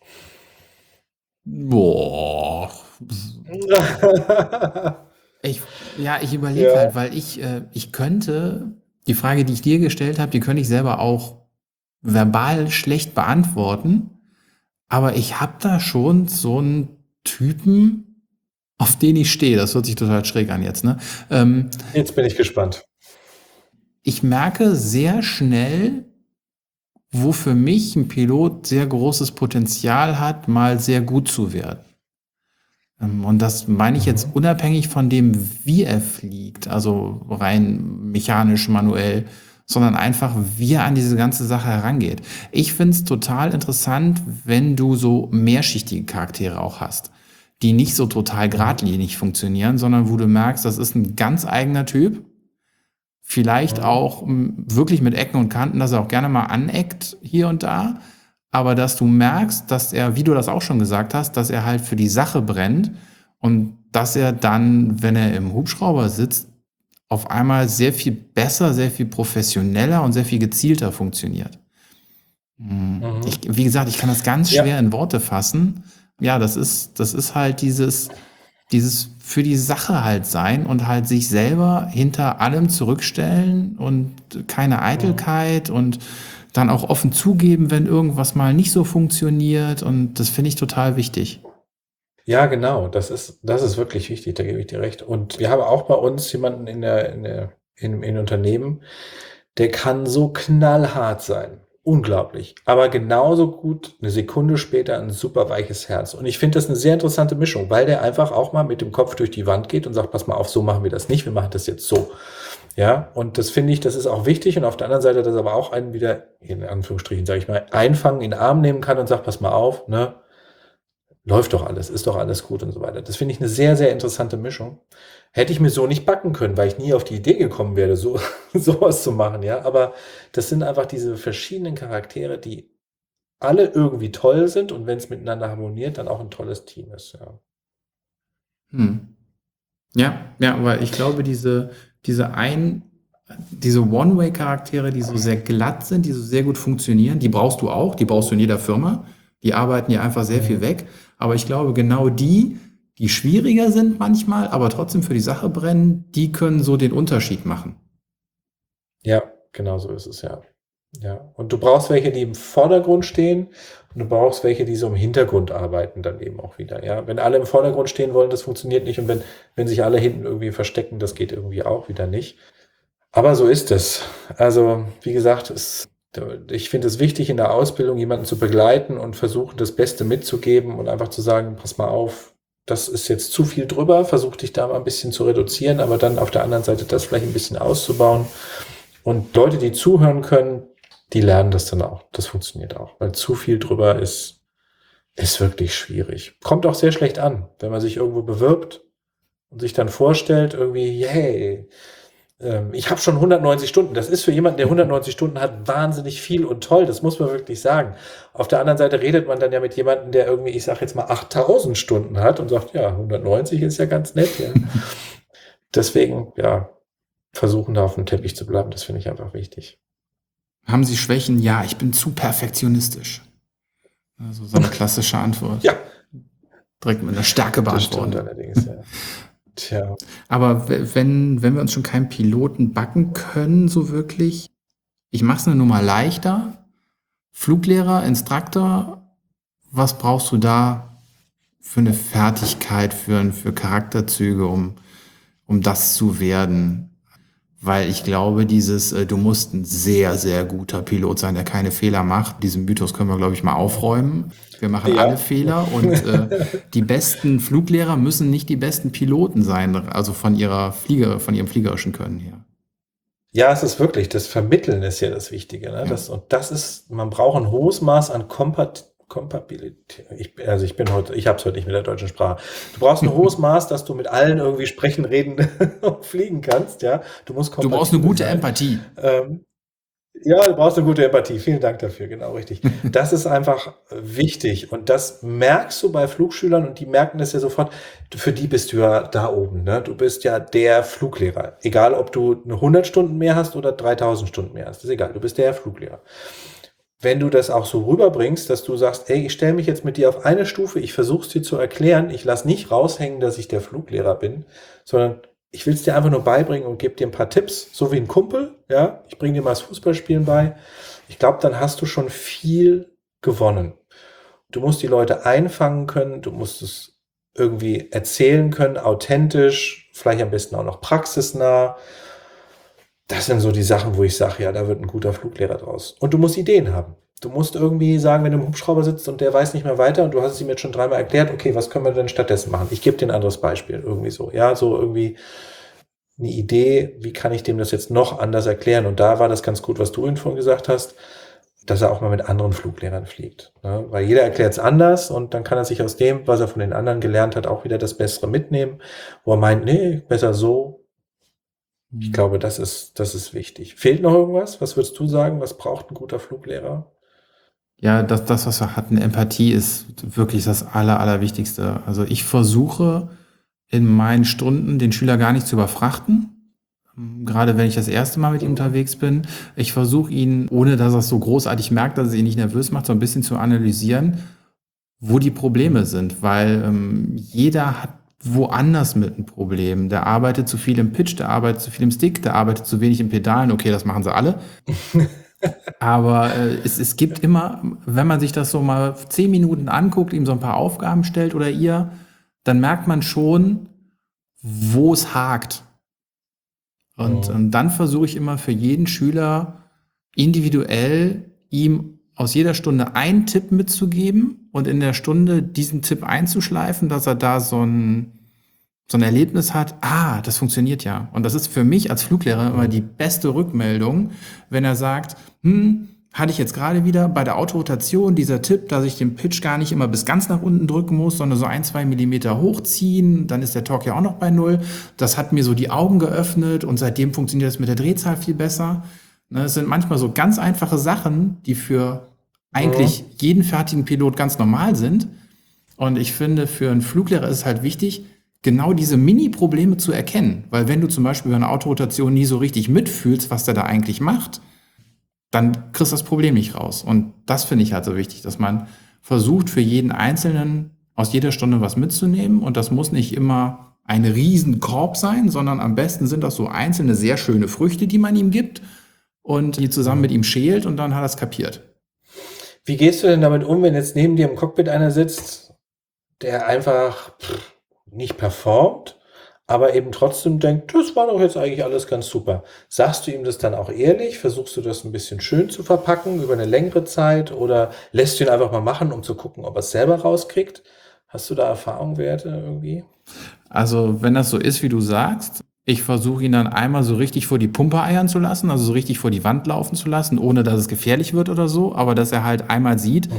Boah. Ich überlege halt, weil ich könnte, die Frage, die ich dir gestellt habe, die könnte ich selber auch verbal schlecht beantworten, aber ich habe da schon so einen Typen, auf den ich stehe. Das hört sich total schräg an jetzt, ne? Jetzt bin ich gespannt. Ich merke sehr schnell, wo für mich ein Pilot sehr großes Potenzial hat, mal sehr gut zu werden. Und das meine ich jetzt Mhm. unabhängig von dem, wie er fliegt, also rein mechanisch, manuell, sondern einfach, wie er an diese ganze Sache herangeht. Ich finde es total interessant, wenn du so mehrschichtige Charaktere auch hast, die nicht so total Mhm. geradlinig funktionieren, sondern wo du merkst, das ist ein ganz eigener Typ, vielleicht Mhm. auch wirklich mit Ecken und Kanten, dass er auch gerne mal aneckt hier und da, aber dass du merkst, dass er, wie du das auch schon gesagt hast, dass er halt für die Sache brennt und dass er dann, wenn er im Hubschrauber sitzt, auf einmal sehr viel besser, sehr viel professioneller und sehr viel gezielter funktioniert. Mhm. Wie gesagt, ich kann das ganz Ja, schwer in Worte fassen. Ja, das ist halt dieses für die Sache halt sein und halt sich selber hinter allem zurückstellen und keine mhm. Eitelkeit und dann auch offen zugeben, wenn irgendwas mal nicht so funktioniert. Und das finde ich total wichtig. Ja, genau. Das ist wirklich wichtig, da gebe ich dir recht. Und wir haben auch bei uns jemanden in Unternehmen, der kann so knallhart sein. Unglaublich. Aber genauso gut eine Sekunde später ein super weiches Herz. Und ich finde das eine sehr interessante Mischung, weil der einfach auch mal mit dem Kopf durch die Wand geht und sagt, pass mal auf, so machen wir das nicht, wir machen das jetzt so. Ja, und das finde ich, das ist auch wichtig. Und auf der anderen Seite, dass aber auch einen wieder, in Anführungsstrichen, sage ich mal, einfangen, in den Arm nehmen kann und sagt, pass mal auf, ne, läuft doch alles, ist doch alles gut und so weiter. Das finde ich eine sehr, sehr interessante Mischung. Hätte ich mir so nicht backen können, weil ich nie auf die Idee gekommen wäre, so sowas zu machen, ja. Aber das sind einfach diese verschiedenen Charaktere, die alle irgendwie toll sind und wenn es miteinander harmoniert, dann auch ein tolles Team ist, ja. Hm. Ja, ja, weil ich glaube, diese One-Way-Charaktere, die so sehr glatt sind, die so sehr gut funktionieren, die brauchst du auch, die brauchst du in jeder Firma. Die arbeiten ja einfach sehr viel Mhm. weg. Aber ich glaube, genau die schwieriger sind manchmal, aber trotzdem für die Sache brennen, die können so den Unterschied machen. Ja, genau so ist es, ja. Ja. Und du brauchst welche, die im Vordergrund stehen und du brauchst welche, die so im Hintergrund arbeiten, dann eben auch wieder, ja. Wenn alle im Vordergrund stehen wollen, das funktioniert nicht und wenn sich alle hinten irgendwie verstecken, das geht irgendwie auch wieder nicht. Aber so ist es. Also, wie gesagt, ich finde es wichtig, in der Ausbildung jemanden zu begleiten und versuchen, das Beste mitzugeben und einfach zu sagen, pass mal auf, das ist jetzt zu viel drüber, versuch dich da mal ein bisschen zu reduzieren, aber dann auf der anderen Seite das vielleicht ein bisschen auszubauen. Und Leute, die zuhören können, die lernen das dann auch. Das funktioniert auch, weil zu viel drüber ist wirklich schwierig. Kommt auch sehr schlecht an, wenn man sich irgendwo bewirbt und sich dann vorstellt, irgendwie, yay, ich habe schon 190 Stunden. Das ist für jemanden, der 190 Stunden hat, wahnsinnig viel und toll. Das muss man wirklich sagen. Auf der anderen Seite redet man dann ja mit jemandem, der irgendwie, ich sage jetzt mal 8000 Stunden hat und sagt, ja, 190 ist ja ganz nett, ja. Deswegen, ja, versuchen da auf dem Teppich zu bleiben, das finde ich einfach wichtig. Haben Sie Schwächen? Ja, ich bin zu perfektionistisch. Also so eine klassische Antwort. Ja, Direkt mit einer Stärke das stimmt beantworten. allerdings, ja. Tja. Aber wenn wir uns schon keinen Piloten backen können, so wirklich, ich mache es eine Nummer leichter. Fluglehrer, Instruktor, was brauchst du da für eine Fertigkeit, für Charakterzüge, um das zu werden? Weil ich glaube, du musst ein sehr, sehr guter Pilot sein, der keine Fehler macht. Diesen Mythos können wir, glaube ich, mal aufräumen. Wir machen alle Ja. Fehler und die besten Fluglehrer müssen nicht die besten Piloten sein, also von ihrem fliegerischen Können her. Ja, es ist wirklich, das Vermitteln ist ja das Wichtige, ne? Ja. Und das ist, man braucht ein hohes Maß an Kompatibilität. Ich habe es heute nicht mit der deutschen Sprache. Du brauchst ein hohes Maß, dass du mit allen irgendwie sprechen, reden und fliegen kannst, ja. Du musst Du brauchst eine kompatibel gute sein. Empathie. Ähm, Ja, du brauchst eine gute Empathie. Vielen Dank dafür, genau richtig. Das ist einfach wichtig und das merkst du bei Flugschülern und die merken das ja sofort. Für die bist du ja da oben, ne? Du bist ja der Fluglehrer. Egal, ob du 100 Stunden mehr hast oder 3000 Stunden mehr hast, ist egal, du bist der Fluglehrer. Wenn du das auch so rüberbringst, dass du sagst: „Ey, ich stelle mich jetzt mit dir auf eine Stufe, ich versuche es dir zu erklären, ich lasse nicht raushängen, dass ich der Fluglehrer bin, sondern ich will es dir einfach nur beibringen und gebe dir ein paar Tipps, so wie ein Kumpel, ja? Ich bringe dir mal das Fußballspielen bei.“ Ich glaube, dann hast du schon viel gewonnen. Du musst die Leute einfangen können, du musst es irgendwie erzählen können, authentisch, vielleicht am besten auch noch praxisnah. Das sind so die Sachen, wo ich sage, ja, da wird ein guter Fluglehrer draus. Und du musst Ideen haben. Du musst irgendwie sagen, wenn du im Hubschrauber sitzt und der weiß nicht mehr weiter und du hast es ihm jetzt schon dreimal erklärt, okay, was können wir denn stattdessen machen? Ich gebe dir ein anderes Beispiel, irgendwie so. Ja, so irgendwie eine Idee, wie kann ich dem das jetzt noch anders erklären? Und da war das ganz gut, was du ihm vorhin gesagt hast, dass er auch mal mit anderen Fluglehrern fliegt. Ne? Weil jeder erklärt es anders und dann kann er sich aus dem, was er von den anderen gelernt hat, auch wieder das Bessere mitnehmen, wo er meint, nee, besser so. Ich glaube, das ist wichtig. Fehlt noch irgendwas? Was würdest du sagen? Was braucht ein guter Fluglehrer? Ja, das, was wir hatten, Empathie ist wirklich das Allerwichtigste. Also ich versuche in meinen Stunden den Schüler gar nicht zu überfrachten. Gerade wenn ich das erste Mal mit ihm unterwegs bin. Ich versuche ihn, ohne dass er es so großartig merkt, dass es ihn nicht nervös macht, so ein bisschen zu analysieren, wo die Probleme sind. Weil jeder hat woanders mit ein Problem. Der arbeitet zu viel im Pitch, der arbeitet zu viel im Stick, der arbeitet zu wenig im Pedalen. Okay, das machen sie alle. Aber es gibt immer, wenn man sich das so mal 10 Minuten anguckt, ihm so ein paar Aufgaben stellt oder ihr, dann merkt man schon, wo es hakt. Und dann versuche ich immer für jeden Schüler individuell ihm aus jeder Stunde einen Tipp mitzugeben und in der Stunde diesen Tipp einzuschleifen, dass er da so ein Erlebnis hat, das funktioniert ja. Und das ist für mich als Fluglehrer immer die beste Rückmeldung, wenn er sagt, hatte ich jetzt gerade wieder bei der Autorotation dieser Tipp, dass ich den Pitch gar nicht immer bis ganz nach unten drücken muss, sondern so 1-2 Millimeter hochziehen, dann ist der Torque ja auch noch bei 0. Das hat mir so die Augen geöffnet und seitdem funktioniert das mit der Drehzahl viel besser. Es sind manchmal so ganz einfache Sachen, die für eigentlich jeden fertigen Pilot ganz normal sind. Und ich finde, für einen Fluglehrer ist es halt wichtig, genau diese Mini-Probleme zu erkennen. Weil wenn du zum Beispiel bei einer Autorotation nie so richtig mitfühlst, was der da eigentlich macht, dann kriegst du das Problem nicht raus. Und das finde ich halt so wichtig, dass man versucht, für jeden Einzelnen aus jeder Stunde was mitzunehmen. Und das muss nicht immer ein Riesenkorb sein, sondern am besten sind das so einzelne, sehr schöne Früchte, die man ihm gibt und die zusammen mit ihm schält und dann hat er es kapiert. Wie gehst du denn damit um, wenn jetzt neben dir im Cockpit einer sitzt, der einfach nicht performt, aber eben trotzdem denkt, das war doch jetzt eigentlich alles ganz super. Sagst du ihm das dann auch ehrlich? Versuchst du das ein bisschen schön zu verpacken über eine längere Zeit oder lässt du ihn einfach mal machen, um zu gucken, ob er es selber rauskriegt? Hast du da Erfahrungswerte irgendwie? Also wenn das so ist, wie du sagst, ich versuche ihn dann einmal so richtig vor die Pumpe eiern zu lassen, also so richtig vor die Wand laufen zu lassen, ohne dass es gefährlich wird oder so, aber dass er halt einmal sieht,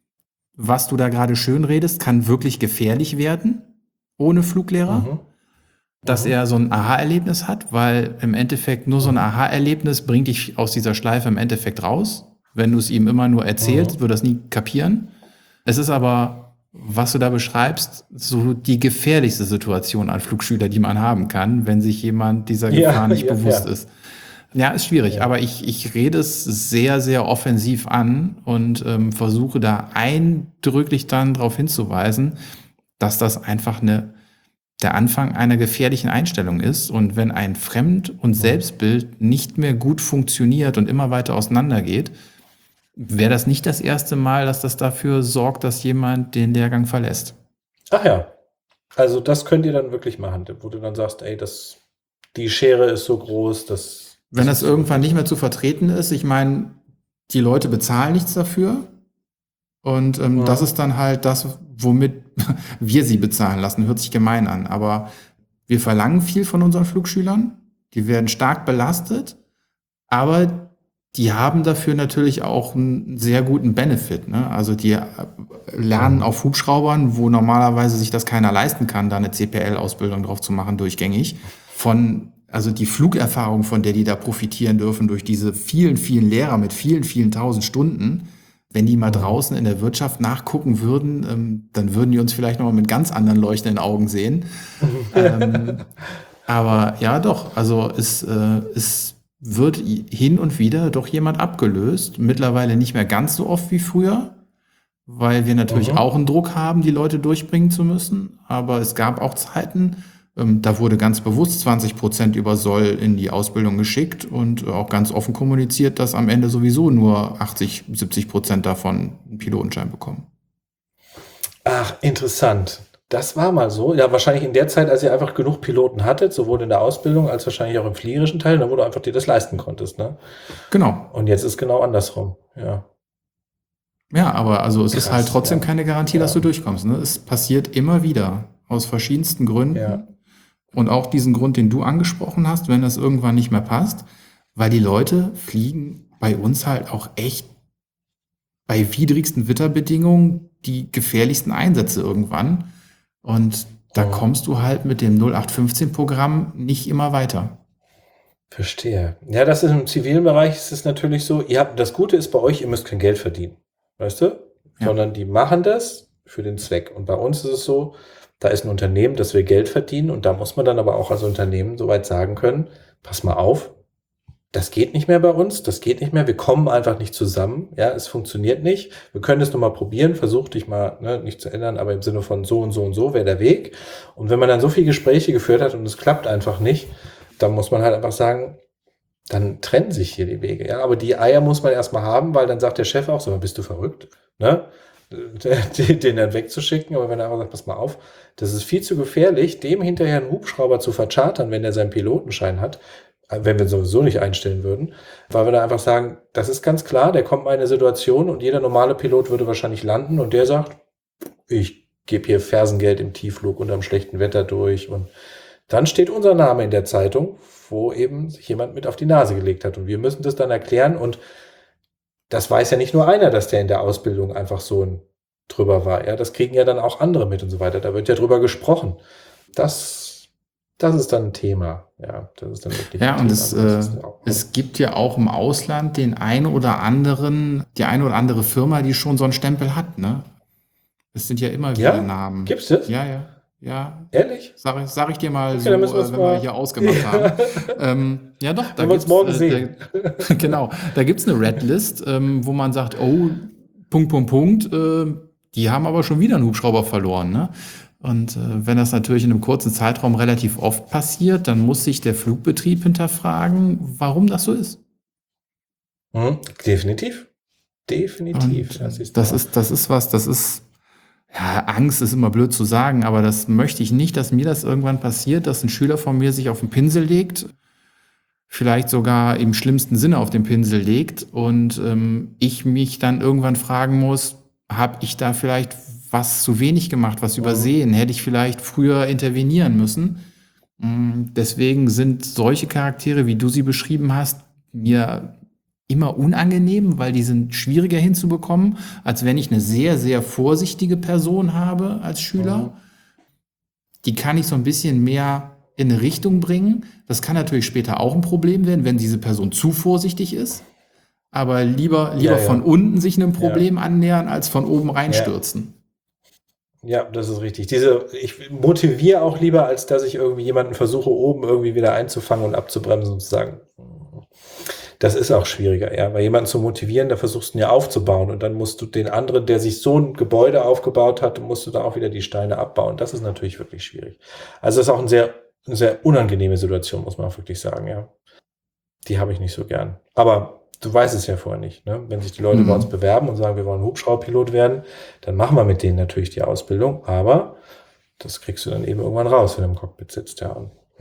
was du da gerade schön redest, kann wirklich gefährlich werden ohne Fluglehrer. Dass er so ein Aha-Erlebnis hat, weil im Endeffekt nur so ein Aha-Erlebnis bringt dich aus dieser Schleife im Endeffekt raus. Wenn du es ihm immer nur erzählst, wird er das nie kapieren. Es ist aber, was du da beschreibst, so die gefährlichste Situation an Flugschüler, die man haben kann, wenn sich jemand dieser Gefahr nicht bewusst ist. Ja, ist schwierig, aber ich rede es sehr, sehr offensiv an und versuche da eindrücklich dann darauf hinzuweisen, dass das einfach der Anfang einer gefährlichen Einstellung ist. Und wenn ein Fremd- und Selbstbild nicht mehr gut funktioniert und immer weiter auseinandergeht, wäre das nicht das erste Mal, dass das dafür sorgt, dass jemand den Lehrgang verlässt. Ach ja, also das könnt ihr dann wirklich machen, wo du dann sagst, ey, die Schere ist so groß, dass... Wenn das irgendwann nicht mehr zu vertreten ist, ich meine, die Leute bezahlen nichts dafür. Und das ist dann halt das, womit wir sie bezahlen lassen. Hört sich gemein an, aber wir verlangen viel von unseren Flugschülern. Die werden stark belastet, aber die haben dafür natürlich auch einen sehr guten Benefit. Ne? Also die lernen auf Hubschraubern, wo normalerweise sich das keiner leisten kann, da eine CPL-Ausbildung drauf zu machen, durchgängig. Also die Flugerfahrung, von der die da profitieren dürfen, durch diese vielen, vielen Lehrer mit vielen, vielen tausend Stunden. Wenn die mal draußen in der Wirtschaft nachgucken würden, dann würden die uns vielleicht noch mal mit ganz anderen leuchtenden Augen sehen. Aber ja, doch, also es wird hin und wieder doch jemand abgelöst. Mittlerweile nicht mehr ganz so oft wie früher, weil wir natürlich auch einen Druck haben, die Leute durchbringen zu müssen. Aber es gab auch Zeiten, da wurde ganz bewusst 20% über Soll in die Ausbildung geschickt und auch ganz offen kommuniziert, dass am Ende sowieso nur 80-70% davon einen Pilotenschein bekommen. Ach, interessant. Das war mal so. Ja, wahrscheinlich in der Zeit, als ihr einfach genug Piloten hattet, sowohl in der Ausbildung als wahrscheinlich auch im fliegerischen Teil, wo du einfach dir das leisten konntest, ne? Genau. Und jetzt ist genau andersrum, ja. Ja, aber also es ist halt Krass, trotzdem ja. keine Garantie, dass Ja. du durchkommst. Ne? Es passiert immer wieder aus verschiedensten Gründen. Ja. Und auch diesen Grund, den du angesprochen hast, wenn das irgendwann nicht mehr passt, weil die Leute fliegen bei uns halt auch echt bei widrigsten Wetterbedingungen die gefährlichsten Einsätze irgendwann. Und da kommst du halt mit dem 0815-Programm nicht immer weiter. Verstehe. Ja, das ist im zivilen Bereich ist es natürlich so, das Gute ist bei euch, ihr müsst kein Geld verdienen. Weißt du? Ja. Sondern die machen das für den Zweck. Und bei uns ist es so, da ist ein Unternehmen, das will Geld verdienen und da muss man dann aber auch als Unternehmen soweit sagen können, pass mal auf, das geht nicht mehr bei uns, das geht nicht mehr, wir kommen einfach nicht zusammen, ja, es funktioniert nicht, wir können es nochmal probieren, versuch dich mal, ne, nicht zu ändern, aber im Sinne von so und so und so wäre der Weg. Und wenn man dann so viele Gespräche geführt hat und es klappt einfach nicht, dann muss man halt einfach sagen, dann trennen sich hier die Wege, ja, aber die Eier muss man erstmal haben, weil dann sagt der Chef auch so, bist du verrückt, ne, den dann wegzuschicken, aber wenn er einfach sagt, pass mal auf, das ist viel zu gefährlich, dem hinterher einen Hubschrauber zu verchartern, wenn er seinen Pilotenschein hat, wenn wir sowieso nicht einstellen würden, weil wir da einfach sagen, das ist ganz klar, der kommt mal in eine Situation und jeder normale Pilot würde wahrscheinlich landen und der sagt, ich gebe hier Fersengeld im Tiefflug unter einem schlechten Wetter durch und dann steht unser Name in der Zeitung, wo eben sich jemand mit auf die Nase gelegt hat und wir müssen das dann erklären und das weiß ja nicht nur einer, dass der in der Ausbildung einfach so drüber war, ja, das kriegen ja dann auch andere mit und so weiter, da wird ja drüber gesprochen. Das ist dann ein Thema, ja, das ist dann wirklich Ja, ein und Thema. es gibt ja auch im Ausland die eine oder andere Firma, die schon so einen Stempel hat, ne? Es sind ja immer wieder Ja? Namen. Gibt's das? Ja. Ehrlich? Sag ich dir mal Okay, so, dann müssen wir uns wenn wir mal- hier ausgemacht haben. Ja doch, da Wenn wir uns gibt's, morgen sehen. genau, da gibt's eine Redlist, wo man sagt, oh, Punkt, die haben aber schon wieder einen Hubschrauber verloren, ne? Und wenn das natürlich in einem kurzen Zeitraum relativ oft passiert, dann muss sich der Flugbetrieb hinterfragen, warum das so ist. Definitiv. Definitiv. Und das ist, ja, Angst ist immer blöd zu sagen, aber das möchte ich nicht, dass mir das irgendwann passiert, dass ein Schüler von mir sich auf den Pinsel legt, vielleicht sogar im schlimmsten Sinne auf den Pinsel legt und ich mich dann irgendwann fragen muss, habe ich da vielleicht was zu wenig gemacht, was übersehen? Hätte ich vielleicht früher intervenieren müssen? Deswegen sind solche Charaktere, wie du sie beschrieben hast, mir immer unangenehm, weil die sind schwieriger hinzubekommen, als wenn ich eine sehr, sehr vorsichtige Person habe als Schüler. Die kann ich so ein bisschen mehr in eine Richtung bringen. Das kann natürlich später auch ein Problem werden, wenn diese Person zu vorsichtig ist. Aber lieber Ja. von unten sich einem Problem annähern, als von oben reinstürzen. Ja, das ist richtig. Ich motiviere auch lieber, als dass ich irgendwie jemanden versuche, oben irgendwie wieder einzufangen und abzubremsen und zu sagen, das ist auch schwieriger, ja, weil jemanden zu motivieren, da versuchst du ihn ja aufzubauen und dann musst du den anderen, der sich so ein Gebäude aufgebaut hat, musst du da auch wieder die Steine abbauen. Das ist natürlich wirklich schwierig. Also das ist auch eine sehr unangenehme Situation, muss man auch wirklich sagen, ja. Die habe ich nicht so gern. Aber du weißt es ja vorher nicht, ne? Wenn sich die Leute bei uns bewerben und sagen, wir wollen Hubschrauberpilot werden, dann machen wir mit denen natürlich die Ausbildung, aber das kriegst du dann eben irgendwann raus, wenn du im Cockpit sitzt, ja.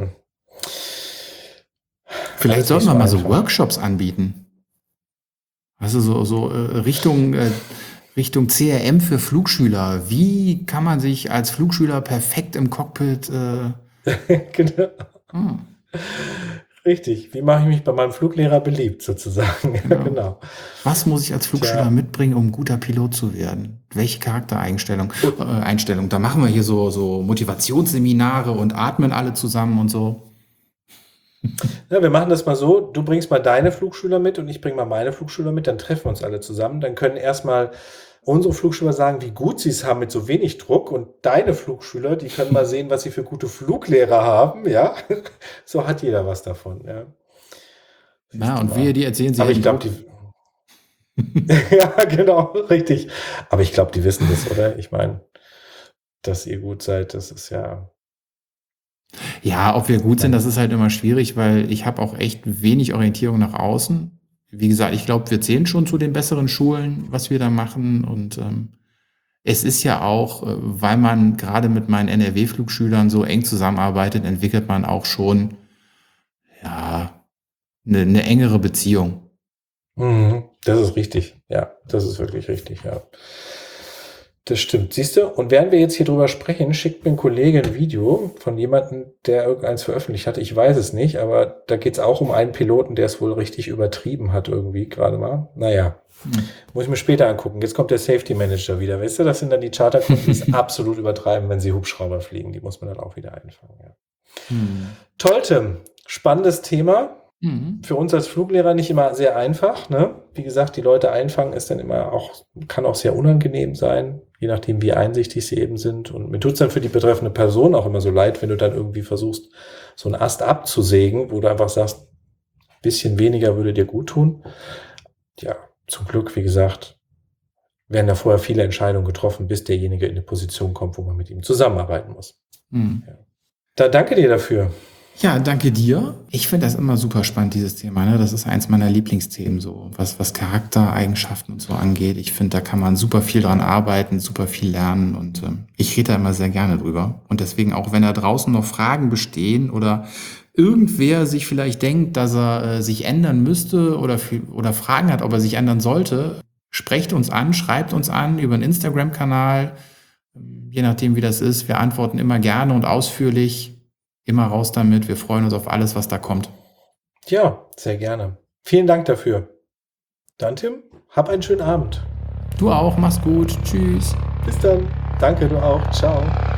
Vielleicht sollten wir mal so Workshops anbieten. Also so Richtung CRM für Flugschüler. Wie kann man sich als Flugschüler perfekt im Cockpit Genau. Richtig. Wie mache ich mich bei meinem Fluglehrer beliebt, sozusagen? Genau. Was muss ich als Flugschüler mitbringen, um ein guter Pilot zu werden? Welche Charaktereinstellung? Da machen wir hier so Motivationsseminare und atmen alle zusammen und so. Ja, wir machen das mal so, du bringst mal deine Flugschüler mit und ich bringe mal meine Flugschüler mit, dann treffen wir uns alle zusammen. Dann können erstmal unsere Flugschüler sagen, wie gut sie es haben mit so wenig Druck und deine Flugschüler, die können mal sehen, was sie für gute Fluglehrer haben, ja. So hat jeder was davon, ja. Ja, und wir, die erzählen sie. Aber ich glaube, ja, genau, richtig. Aber ich glaube, die wissen das, oder? Ich meine, dass ihr gut seid, das ist ja... Ja, ob wir gut sind, das ist halt immer schwierig, weil ich habe auch echt wenig Orientierung nach außen. Wie gesagt, ich glaube, wir zählen schon zu den besseren Schulen, was wir da machen. Und es ist ja auch, weil man gerade mit meinen NRW-Flugschülern so eng zusammenarbeitet, entwickelt man auch schon, ja, eine engere Beziehung. Mhm, das ist richtig. Ja, das ist wirklich richtig, ja. Das stimmt. Siehst du? Und während wir jetzt hier drüber sprechen, schickt mir ein Kollege ein Video von jemandem, der irgendeins veröffentlicht hat. Ich weiß es nicht, aber da geht es auch um einen Piloten, der es wohl richtig übertrieben hat irgendwie gerade mal. Naja, muss ich mir später angucken. Jetzt kommt der Safety Manager wieder. Weißt du, das sind dann die Charterkunden, die es absolut übertreiben, wenn sie Hubschrauber fliegen. Die muss man dann auch wieder einfangen. Ja. Toll, Tim. Spannendes Thema. Für uns als Fluglehrer nicht immer sehr einfach, ne? Wie gesagt, die Leute einfangen ist dann immer auch, kann auch sehr unangenehm sein, je nachdem, wie einsichtig sie eben sind. Und mir tut's dann für die betreffende Person auch immer so leid, wenn du dann irgendwie versuchst, so einen Ast abzusägen, wo du einfach sagst, ein bisschen weniger würde dir gut tun. Ja, zum Glück, wie gesagt, werden da vorher viele Entscheidungen getroffen, bis derjenige in eine Position kommt, wo man mit ihm zusammenarbeiten muss. Ja. Da danke dir dafür. Ja, danke dir. Ich finde das immer super spannend, dieses Thema. Ne? Das ist eins meiner Lieblingsthemen, so was Charaktereigenschaften und so angeht. Ich finde, da kann man super viel dran arbeiten, super viel lernen und ich rede da immer sehr gerne drüber. Und deswegen auch, wenn da draußen noch Fragen bestehen oder irgendwer sich vielleicht denkt, dass er sich ändern müsste oder Fragen hat, ob er sich ändern sollte, sprecht uns an, schreibt uns an über einen Instagram-Kanal. Je nachdem, wie das ist. Wir antworten immer gerne und ausführlich. Immer raus damit. Wir freuen uns auf alles, was da kommt. Ja, sehr gerne. Vielen Dank dafür. Dann, Tim, hab einen schönen Abend. Du auch. Mach's gut. Tschüss. Bis dann. Danke, du auch. Ciao.